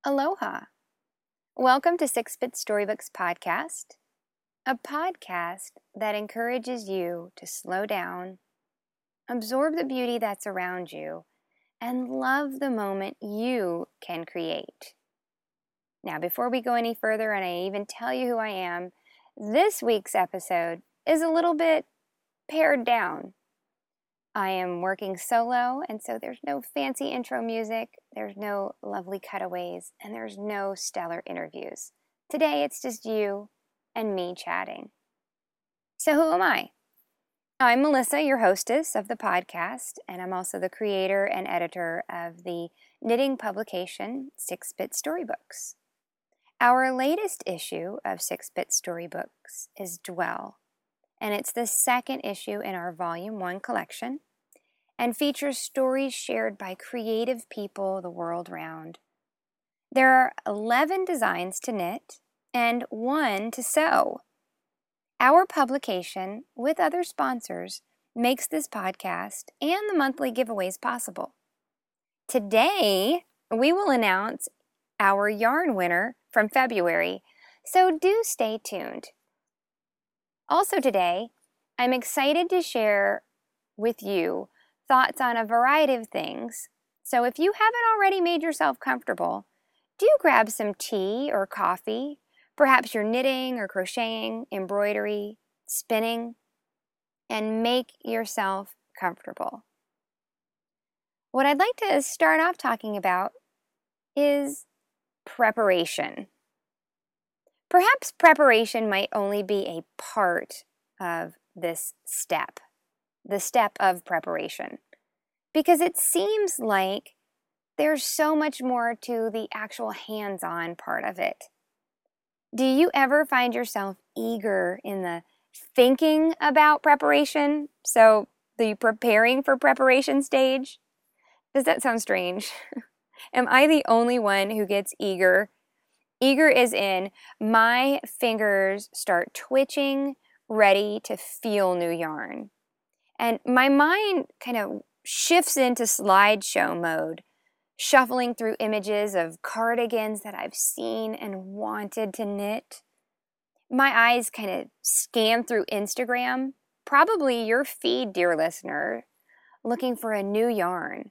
Aloha. Welcome to Six Bit Storybooks Podcast, a podcast that encourages you to slow down, absorb the beauty that's around you, and love the moment you can create. Now, before we go any further and I even tell you who I am, this week's episode is a little bit pared down. I am working solo, and so there's no fancy intro music, there's no lovely cutaways, and there's no stellar interviews. Today, it's just you and me chatting. So who am I? I'm Melissa, your hostess of the podcast, and I'm also the creator and editor of the knitting publication, Six Bit Storybooks. Our latest issue of Six Bit Storybooks is Dwell, and it's the second issue in our Volume 1 collection, and features stories shared by creative people the world round. There are 11 designs to knit and 1 to sew. Our publication, with other sponsors, makes this podcast and the monthly giveaways possible. Today, we will announce our yarn winner from February, so do stay tuned. Also today, I'm excited to share with you thoughts on a variety of things. So if you haven't already made yourself comfortable, do grab some tea or coffee. Perhaps you're knitting or crocheting, embroidery, spinning, and make yourself comfortable. What I'd like to start off talking about is preparation. Perhaps preparation might only be a part of this step. The step of preparation, because it seems like there's so much more to the actual hands-on part of it. Do you ever find yourself eager in the thinking about preparation? So the preparing for preparation stage? Does that sound strange? Am I the only one who gets eager? Eager is in my fingers start twitching, ready to feel new yarn. And my mind kind of shifts into slideshow mode, shuffling through images of cardigans that I've seen and wanted to knit. My eyes kind of scan through Instagram, probably your feed, dear listener, looking for a new yarn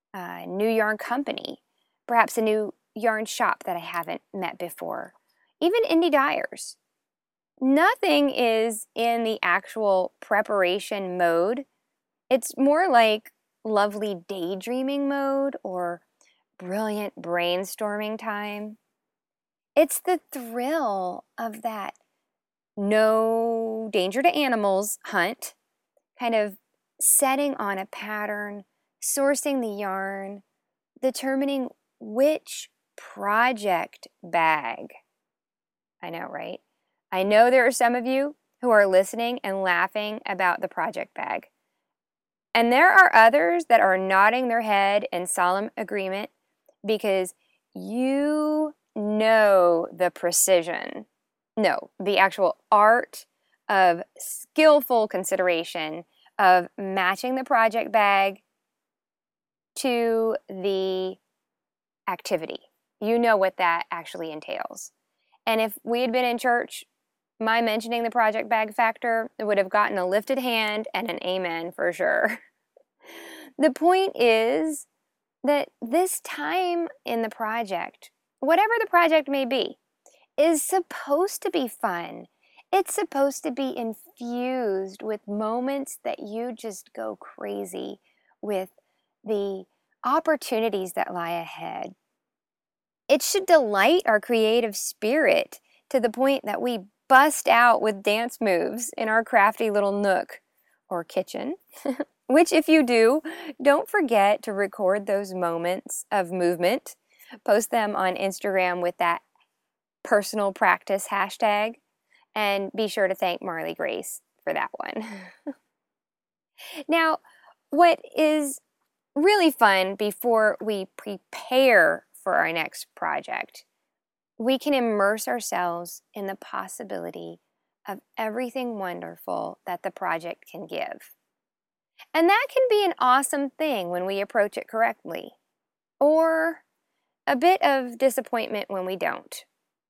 company, perhaps a new yarn shop that I haven't met before, even indie dyers. Nothing is in the actual preparation mode. It's more like lovely daydreaming mode or brilliant brainstorming time. It's the thrill of that no danger to animals hunt, kind of setting on a pattern, sourcing the yarn, determining which project bag. I know, right? I know there are some of you who are listening and laughing about the project bag. And there are others that are nodding their head in solemn agreement because you know the precision. No, the actual art of skillful consideration of matching the project bag to the activity. You know what that actually entails. And if we had been in church, my mentioning the project bag factor would have gotten a lifted hand and an amen for sure. The point is that this time in the project, whatever the project may be, is supposed to be fun. It's supposed to be infused with moments that you just go crazy with the opportunities that lie ahead. It should delight our creative spirit to the point that we bust out with dance moves in our crafty little nook or kitchen, which if you do, don't forget to record those moments of movement. Post them on Instagram with that personal practice hashtag, and be sure to thank Marley Grace for that one. Now, what is really fun before we prepare for our next project, we can immerse ourselves in the possibility of everything wonderful that the project can give. And that can be an awesome thing when we approach it correctly. Or a bit of disappointment when we don't.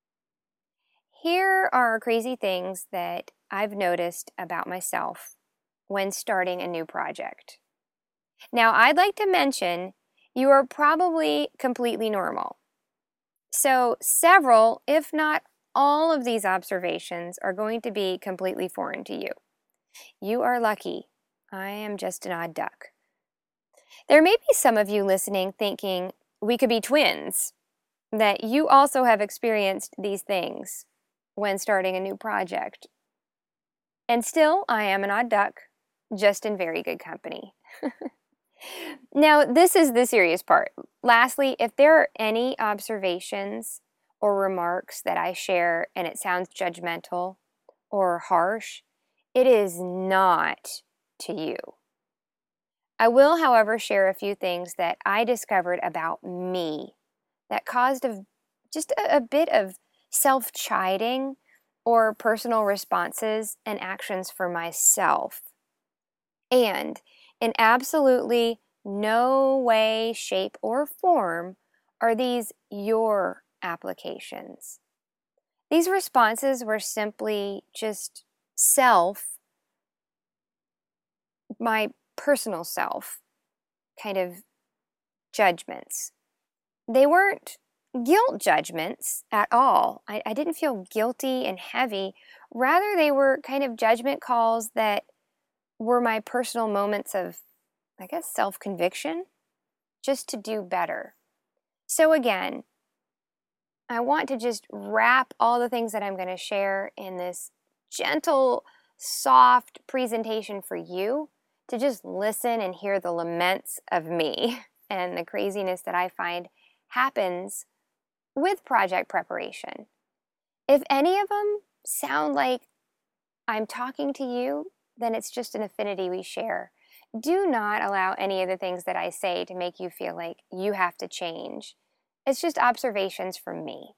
Here are crazy things that I've noticed about myself when starting a new project. Now, I'd like to mention you are probably completely normal. So several, if not all of these observations are going to be completely foreign to you. You are lucky. I am just an odd duck. There may be some of you listening thinking we could be twins, that you also have experienced these things when starting a new project. And still, I am an odd duck, just in very good company. Now, this is the serious part. Lastly, if there are any observations or remarks that I share and it sounds judgmental or harsh, it is not to you. I will, however, share a few things that I discovered about me that caused just a bit of self-chiding or personal responses and actions for myself. And in absolutely no way, shape, or form are these your applications. These responses were simply just my personal self kind of judgments. They weren't guilt judgments at all. I didn't feel guilty and heavy. Rather, they were kind of judgment calls that were my personal moments of, I guess, self-conviction, just to do better. So again, I want to just wrap all the things that I'm going to share in this gentle, soft presentation for you to just listen and hear the laments of me and the craziness that I find happens with project preparation. If any of them sound like I'm talking to you, then it's just an affinity we share. Do not allow any of the things that I say to make you feel like you have to change. It's just observations from me.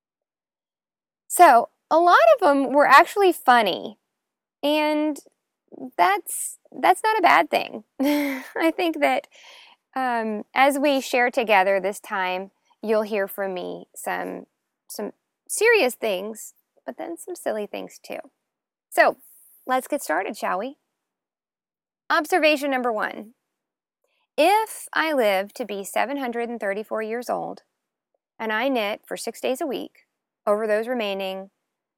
So, a lot of them were actually funny, and that's not a bad thing. I think that as we share together this time, you'll hear from me some serious things, but then some silly things too. So, let's get started, shall we? Observation number 1. If I live to be 734 years old, and I knit for 6 days a week over those remaining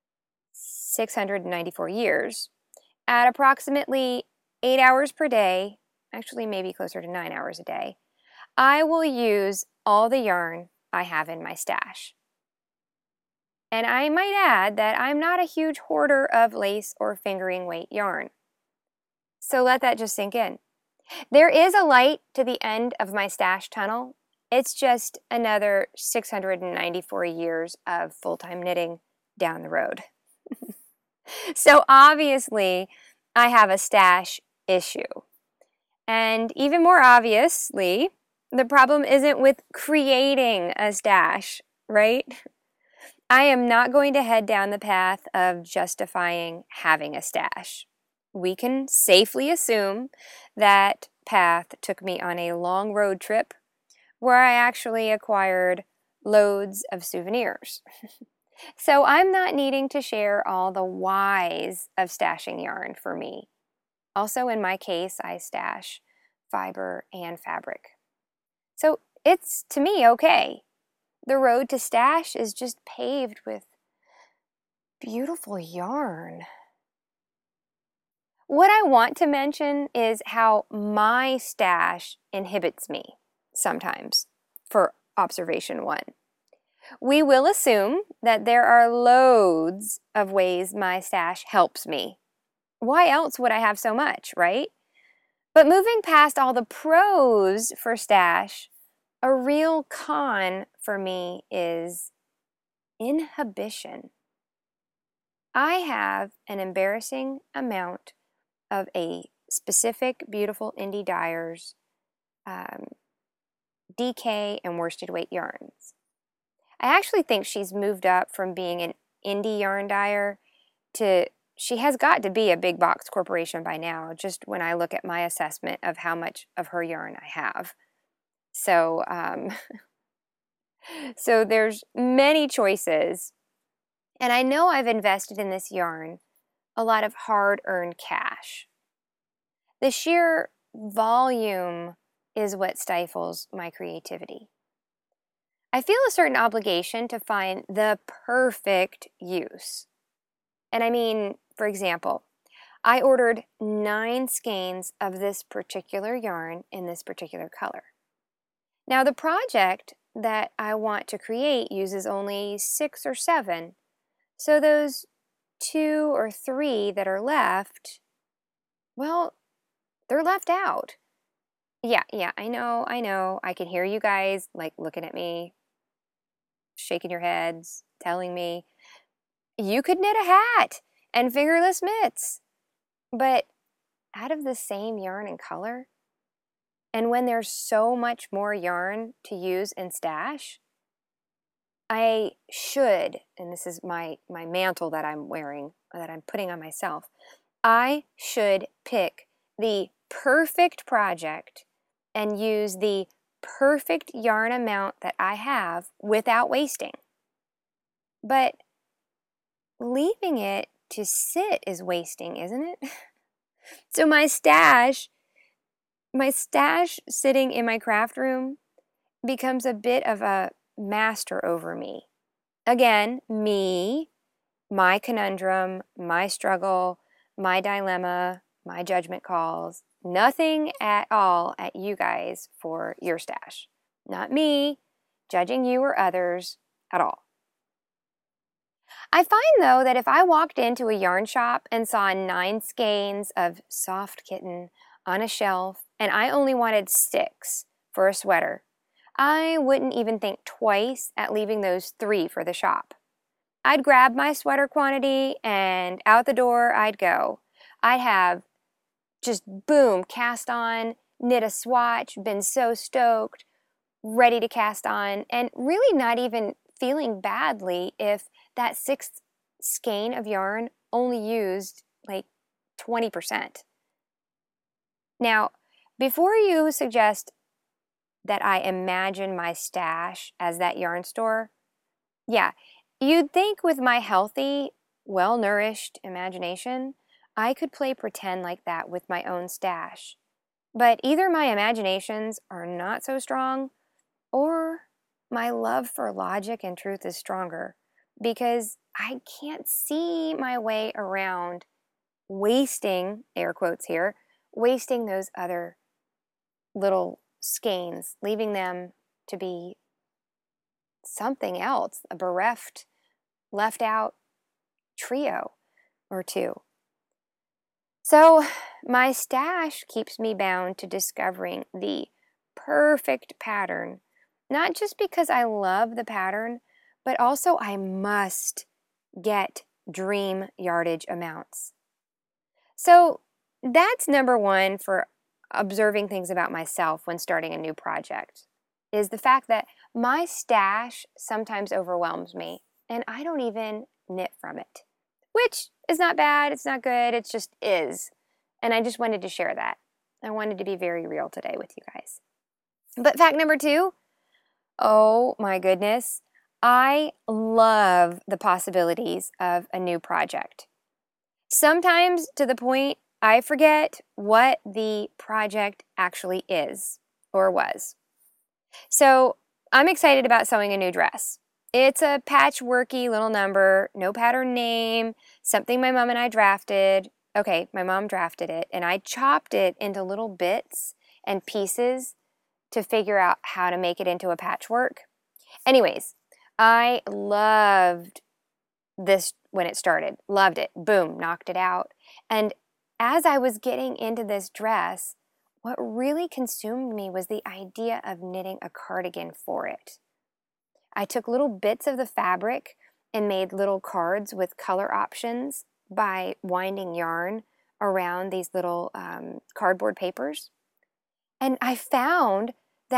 694 years, at approximately 8 hours per day, actually maybe closer to 9 hours a day, I will use all the yarn I have in my stash. And I might add that I'm not a huge hoarder of lace or fingering weight yarn. So let that just sink in. There is a light to the end of my stash tunnel. It's just another 694 years of full-time knitting down the road. So obviously, I have a stash issue. And even more obviously, the problem isn't with creating a stash, right? I am not going to head down the path of justifying having a stash. We can safely assume that path took me on a long road trip where I actually acquired loads of souvenirs. So I'm not needing to share all the whys of stashing yarn for me. Also, in my case, I stash fiber and fabric. So it's, to me, okay. The road to stash is just paved with beautiful yarn. What I want to mention is how my stash inhibits me sometimes for observation 1. We will assume that there are loads of ways my stash helps me. Why else would I have so much, right? But moving past all the pros for stash, a real con for me is inhibition. I have an embarrassing amount of a specific beautiful Indie Dyers DK and worsted weight yarns. I actually think she's moved up from being an indie yarn dyer to, she has got to be a big box corporation by now, just when I look at my assessment of how much of her yarn I have. So So there's many choices. And I know I've invested in this yarn a lot of hard-earned cash. The sheer volume is what stifles my creativity. I feel a certain obligation to find the perfect use. And I mean, for example, I ordered 9 skeins of this particular yarn in this particular color. Now, the project that I want to create uses only 6 or 7, so those 2 or 3 that are left, well, they're left out. Yeah, I know. I can hear you guys like looking at me, shaking your heads, telling me, you could knit a hat and fingerless mitts. But out of the same yarn and color, and when there's so much more yarn to use in stash, I should, and this is my mantle that I'm wearing, that I'm putting on myself, I should pick the perfect project and use the perfect yarn amount that I have without wasting. But leaving it to sit is wasting, isn't it? So my stash sitting in my craft room becomes a bit of a master over me. Again, me, my conundrum, my struggle, my dilemma, my judgment calls. Nothing at all at you guys for your stash. Not me judging you or others at all. I find, though, that if I walked into a yarn shop and saw 9 skeins of soft kitten on a shelf and I only wanted 6 for a sweater, I wouldn't even think twice at leaving those 3 for the shop. I'd grab my sweater quantity and out the door I'd go. I'd have just boom, cast on, knit a swatch, been so stoked, ready to cast on, and really not even feeling badly if that 6th skein of yarn only used like 20%. Now, before you suggest that I imagine my stash as that yarn store, yeah, you'd think with my healthy, well-nourished imagination, I could play pretend like that with my own stash. But either my imaginations are not so strong, or my love for logic and truth is stronger, because I can't see my way around wasting, air quotes here, wasting those other little skeins, leaving them to be something else, a bereft, left out trio or 2. So my stash keeps me bound to discovering the perfect pattern, not just because I love the pattern, but also I must get dream yardage amounts. So that's number 1 for observing things about myself when starting a new project, is the fact that my stash sometimes overwhelms me and I don't even knit from it, which is not bad, it's not good, it just is. And I just wanted to share that. I wanted to be very real today with you guys. But fact number 2, oh my goodness, I love the possibilities of a new project. Sometimes to the point I forget what the project actually is or was. So I'm excited about sewing a new dress. It's a patchworky little number, no pattern name, something my mom and I drafted. Okay, my mom drafted it, and I chopped it into little bits and pieces to figure out how to make it into a patchwork. Anyways, I loved this when it started. Loved it. Boom, knocked it out. And as I was getting into this dress, what really consumed me was the idea of knitting a cardigan for it. I took little bits of the fabric and made little cards with color options by winding yarn around these little cardboard papers. And I found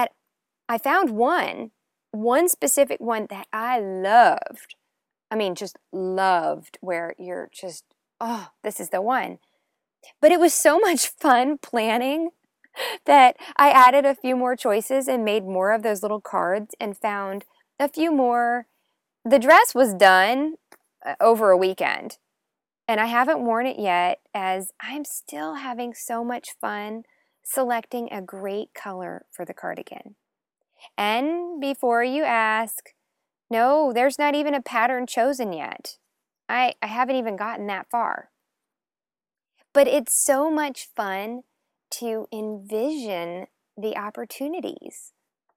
one specific one that I loved. I mean, just loved, where you're just, oh, this is the one. But it was so much fun planning that I added a few more choices and made more of those little cards and found a few more. The dress was done over a weekend, and I haven't worn it yet as I'm still having so much fun selecting a great color for the cardigan. And before you ask, no, there's not even a pattern chosen yet. I haven't even gotten that far. But it's so much fun to envision the opportunities.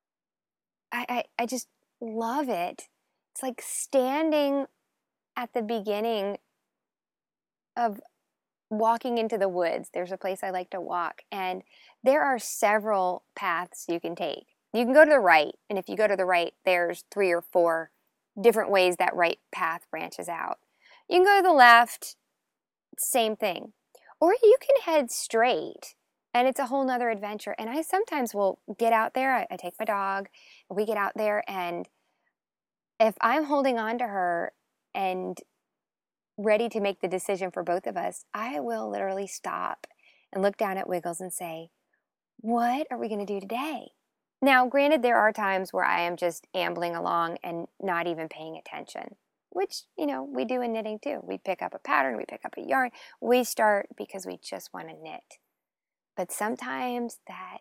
I just love it. It's like standing at the beginning of walking into the woods. There's a place I like to walk, and there are several paths you can take. You can go to the right, and if you go to the right, there's 3 or 4 different ways that right path branches out. You can go to the left, same thing. Or you can head straight, and it's a whole nother adventure. And I sometimes will get out there, I take my dog, and we get out there, and if I'm holding on to her and ready to make the decision for both of us, I will literally stop and look down at Wiggles and say, what are we going to do today? Now, granted, there are times where I am just ambling along and not even paying attention, which, we do in knitting too. We pick up a pattern, we pick up a yarn, we start because we just want to knit. But sometimes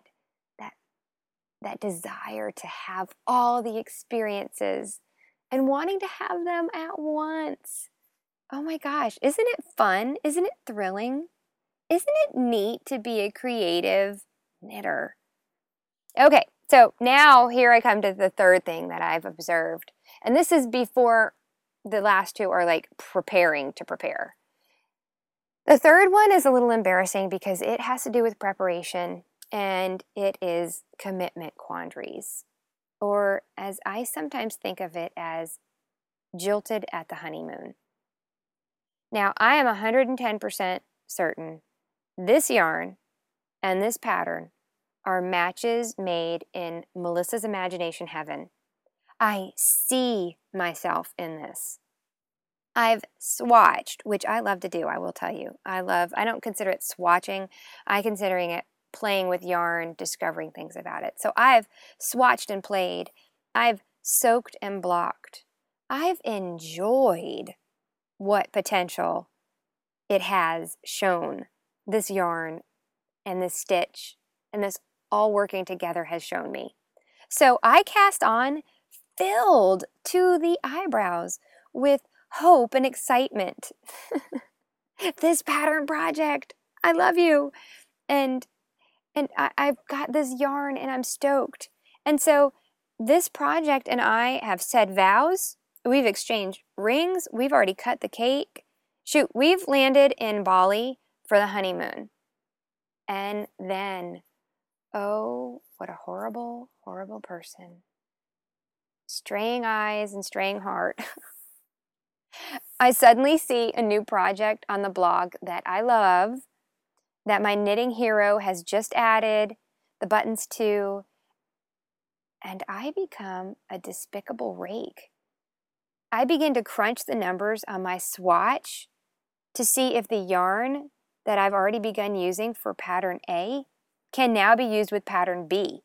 that desire to have all the experiences and wanting to have them at once. Oh my gosh, isn't it fun? Isn't it thrilling? Isn't it neat to be a creative knitter? Okay, so now here I come to the third thing that I've observed. And this is before the last two are like preparing to prepare. The third one is a little embarrassing because it has to do with preparation, and it is commitment quandaries, or as I sometimes think of it as jilted at the honeymoon. Now, I am 110% certain this yarn and this pattern are matches made in Melissa's imagination heaven. I see myself in this. I've swatched, which I love to do, I will tell you. I don't consider it swatching. I considering it playing with yarn, discovering things about it. So I've swatched and played. I've soaked and blocked. I've enjoyed what potential it has shown. This yarn and this stitch and this all working together has shown me. So I cast on filled to the eyebrows with hope and excitement. This pattern project, I love you. And I've got this yarn and I'm stoked. And so this project and I have said vows. We've exchanged rings. We've already cut the cake. Shoot, we've landed in Bali for the honeymoon. And then, oh, what a horrible, horrible person. Straying eyes and straying heart. I suddenly see a new project on the blog that I love, that my knitting hero has just added the buttons to, and I become a despicable rake. I begin to crunch the numbers on my swatch to see if the yarn that I've already begun using for pattern A can now be used with pattern B.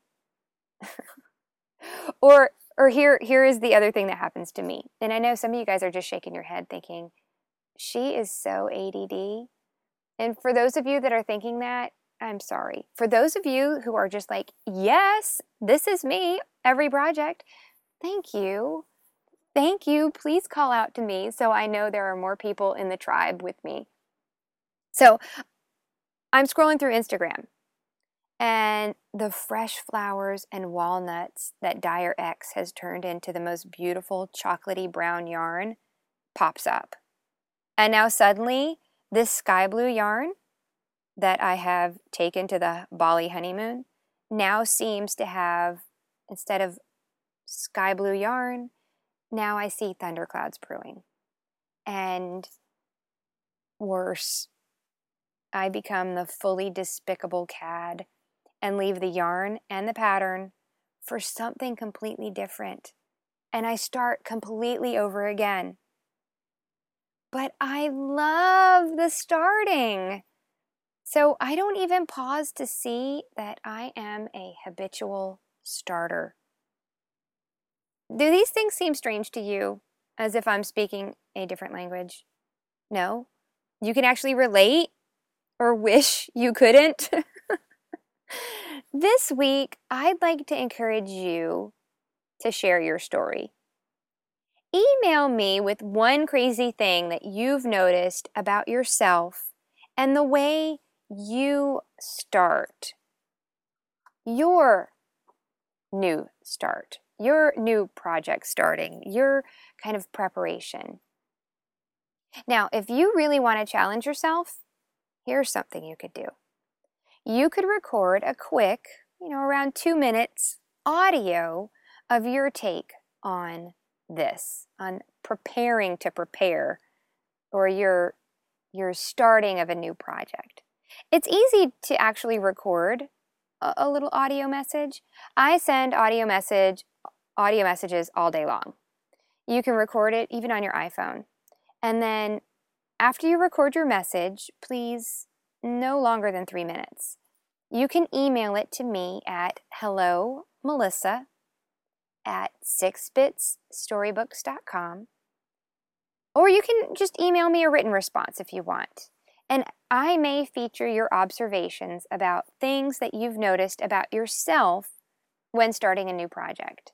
Or here is the other thing that happens to me. And I know some of you guys are just shaking your head thinking, she is so ADD. And for those of you that are thinking that, I'm sorry. For those of you who are just like, yes, this is me, every project, thank you. Thank you. Please call out to me so I know there are more people in the tribe with me. So I'm scrolling through Instagram, and the fresh flowers and walnuts that Dyer X has turned into the most beautiful chocolatey brown yarn pops up. And now suddenly, this sky blue yarn that I have taken to the Bali honeymoon now seems to have, instead of sky blue yarn, now I see thunderclouds brewing. And worse, I become the fully despicable cad and leave the yarn and the pattern for something completely different. And I start completely over again. But I love the starting. So I don't even pause to see that I am a habitual starter. Do these things seem strange to you, as if I'm speaking a different language? No? You can actually relate or wish you couldn't? This week, I'd like to encourage you to share your story. Email me with one crazy thing that you've noticed about yourself and the way you start your new start, your new project starting, your kind of preparation. Now, if you really want to challenge yourself, here's something you could do. You could record a quick, around 2 minutes audio of your take on this, on preparing to prepare, or your starting of a new project. It's easy to actually record a little audio message. I send audio messages all day long. You can record it even on your iPhone. And then after you record your message, please no longer than 3 minutes. You can email it to me at hellomelissa@sixbitsstorybooks.com, or you can just email me a written response if you want. And I may feature your observations about things that you've noticed about yourself when starting a new project.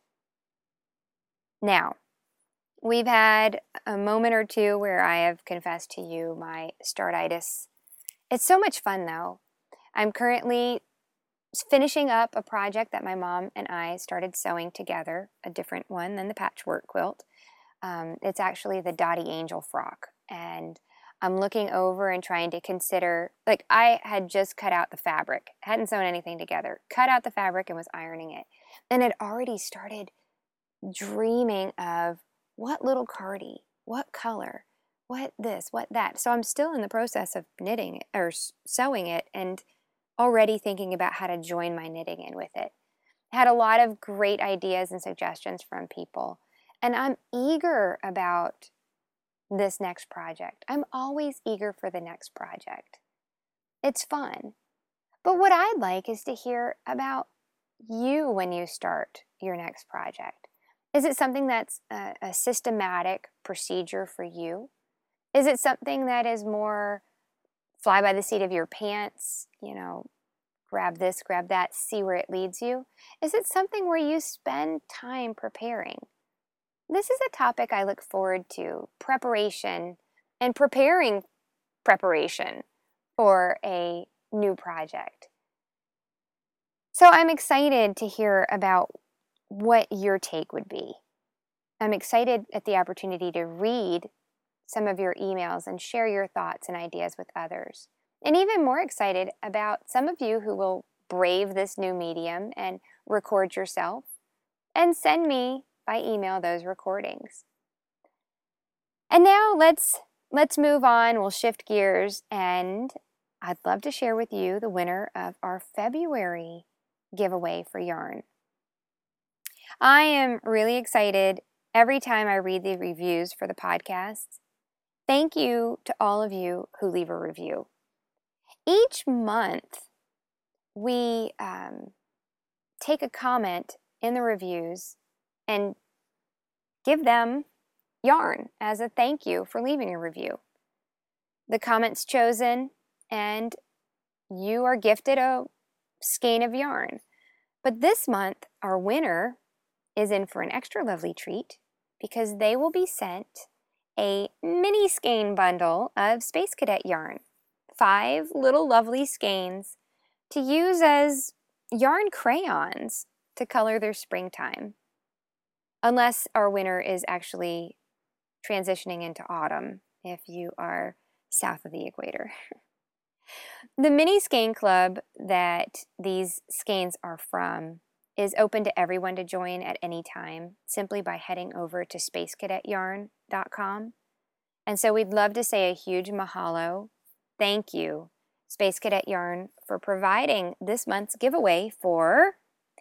Now, we've had a moment or two where I have confessed to you my startitis. It's so much fun, though. I'm currently finishing up a project that my mom and I started sewing together, a different one than the patchwork quilt. It's actually the Dottie Angel frock, and I'm looking over and trying to consider, I had just cut out the fabric, hadn't sewn anything together, cut out the fabric and was ironing it, and had already started dreaming of what little cardie, what color, what this, what that. So I'm still in the process of knitting or sewing it and already thinking about how to join my knitting in with it. I had a lot of great ideas and suggestions from people, and I'm eager about this next project. I'm always eager for the next project. It's fun. But what I'd like is to hear about you when you start your next project. Is it something that's a systematic procedure for you? Is it something that is more fly by the seat of your pants, grab this, grab that, see where it leads you? Is it something where you spend time preparing? This is a topic I look forward to, preparation and preparation for a new project. So I'm excited to hear about what your take would be. I'm excited at the opportunity to read some of your emails and share your thoughts and ideas with others. And even more excited about some of you who will brave this new medium and record yourself and send me by email those recordings. And now let's move on. We'll shift gears, and I'd love to share with you the winner of our February giveaway for yarn. I am really excited every time I read the reviews for the podcast. Thank you to all of you who leave a review. Each month, we take a comment in the reviews and give them yarn as a thank you for leaving a review. The comment's chosen, and you are gifted a skein of yarn. But this month, our winner is in for an extra lovely treat because they will be sent a mini skein bundle of Space Cadet yarn. 5 little lovely skeins to use as yarn crayons to color their springtime. Unless our winner is actually transitioning into autumn if you are south of the equator. The mini skein club that these skeins are from is open to everyone to join at any time simply by heading over to spacecadetYarn.com. And so we'd love to say a huge mahalo. Thank you, Space Cadet Yarn, for providing this month's giveaway for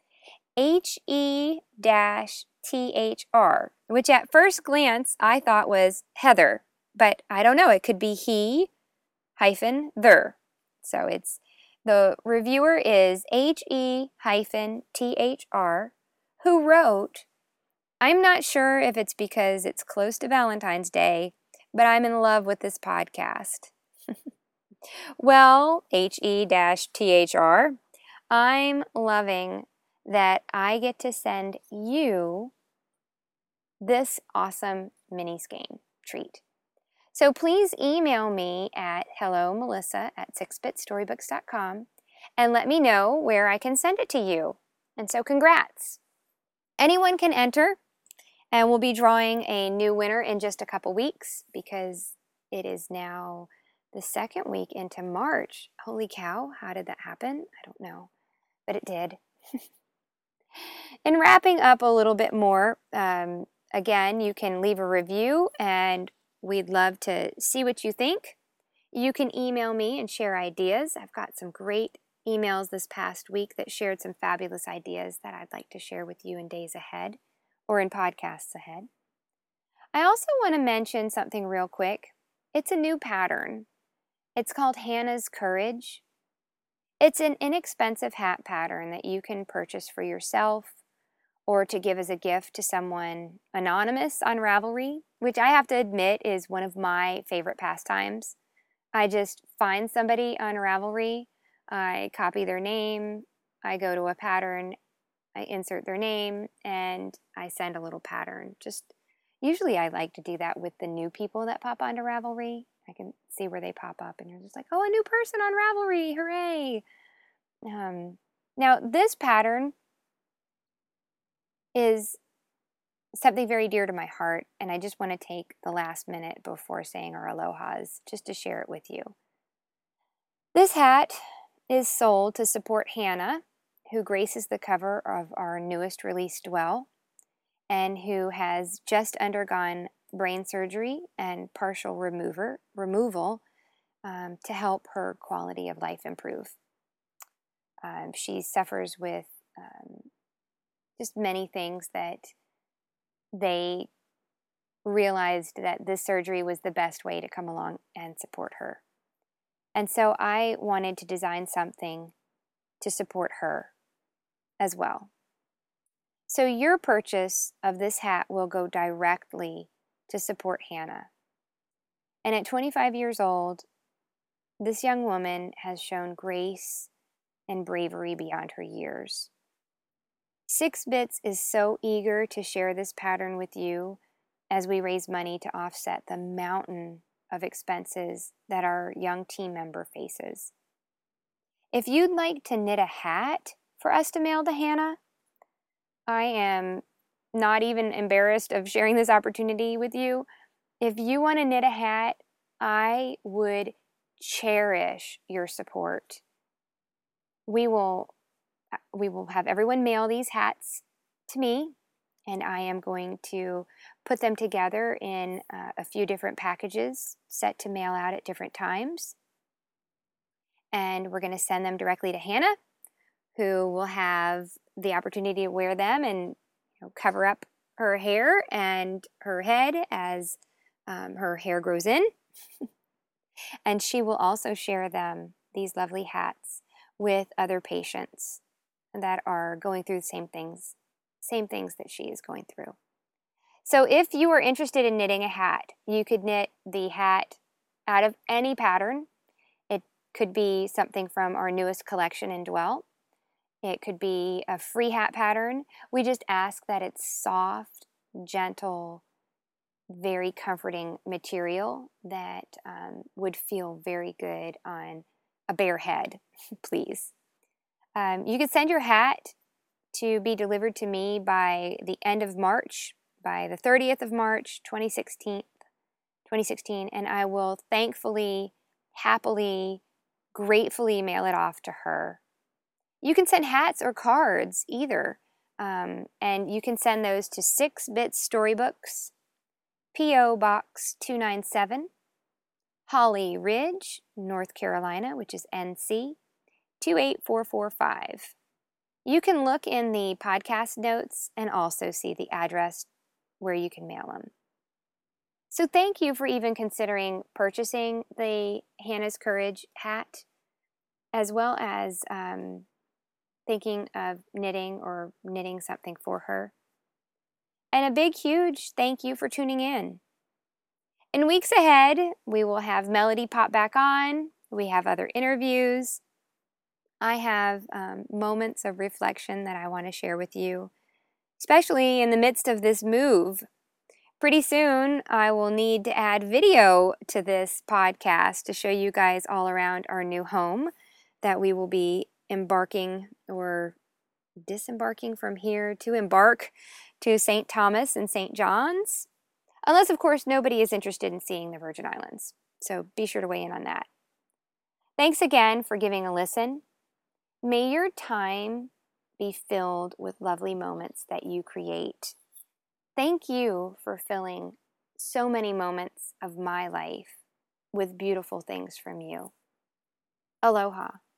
HE-THR, which at first glance I thought was Heather, but I don't know, it could be he-ther. So the reviewer is HE-THR, who wrote, I'm not sure if it's because it's close to Valentine's Day, but I'm in love with this podcast. Well, HE-THR, I'm loving that I get to send you this awesome mini skein treat. So please email me at hellomelissa@sixbitstorybooks.com and let me know where I can send it to you. And so congrats. Anyone can enter, and we'll be drawing a new winner in just a couple weeks because it is now the second week into March. Holy cow, how did that happen? I don't know, but it did. In wrapping up a little bit more, again, you can leave a review and we'd love to see what you think. You can email me and share ideas. I've got some great emails this past week that shared some fabulous ideas that I'd like to share with you in days ahead or in podcasts ahead. I also want to mention something real quick. It's a new pattern. It's called Hannah's Courage. It's an inexpensive hat pattern that you can purchase for yourself or to give as a gift to someone anonymous on Ravelry, which I have to admit is one of my favorite pastimes. I just find somebody on Ravelry, I copy their name, I go to a pattern, I insert their name, and I send a little pattern. Usually I like to do that with the new people that pop onto Ravelry. I can see where they pop up and you're just like, oh, a new person on Ravelry, hooray! Now this pattern is something very dear to my heart, and I just want to take the last minute before saying our alohas just to share it with you. This hat is sold to support Hannah, who graces the cover of our newest release, Dwell, and who has just undergone brain surgery and partial removal to help her quality of life improve. She suffers with just many things that they realized that this surgery was the best way to come along and support her. And so I wanted to design something to support her as well. So your purchase of this hat will go directly to support Hannah. And at 25 years old, this young woman has shown grace and bravery beyond her years. 6 Bits is so eager to share this pattern with you as we raise money to offset the mountain of expenses that our young team member faces. If you'd like to knit a hat for us to mail to Hannah, I am not even embarrassed of sharing this opportunity with you. If you want to knit a hat, I would cherish your support. We will have everyone mail these hats to me, and I am going to put them together in a few different packages set to mail out at different times. And we're going to send them directly to Hannah, who will have the opportunity to wear them and cover up her hair and her head as her hair grows in. And she will also share these lovely hats, with other patients that are going through the same things that she is going through. So if you are interested in knitting a hat, you could knit the hat out of any pattern. It could be something from our newest collection in Dwell. It could be a free hat pattern. We just ask that it's soft, gentle, very comforting material that would feel very good on a bare head, please. You can send your hat to be delivered to me by the end of March, by the 30th of March, 2016, and I will thankfully, happily, gratefully mail it off to her. You can send hats or cards, either, and you can send those to 6 Bits Storybooks, P.O. Box 297, Holly Ridge, North Carolina, which is NC 28445. You can look in the podcast notes and also see the address where you can mail them. So thank you for even considering purchasing the Hannah's Courage hat, as well as thinking of knitting something for her. And a big, huge thank you for tuning in. In weeks ahead, we will have Melody pop back on. We have other interviews. I have moments of reflection that I want to share with you, especially in the midst of this move. Pretty soon, I will need to add video to this podcast to show you guys all around our new home that we will be embarking or disembarking from here to embark to St. Thomas and St. John's. Unless, of course, nobody is interested in seeing the Virgin Islands. So be sure to weigh in on that. Thanks again for giving a listen. May your time be filled with lovely moments that you create. Thank you for filling so many moments of my life with beautiful things from you. Aloha.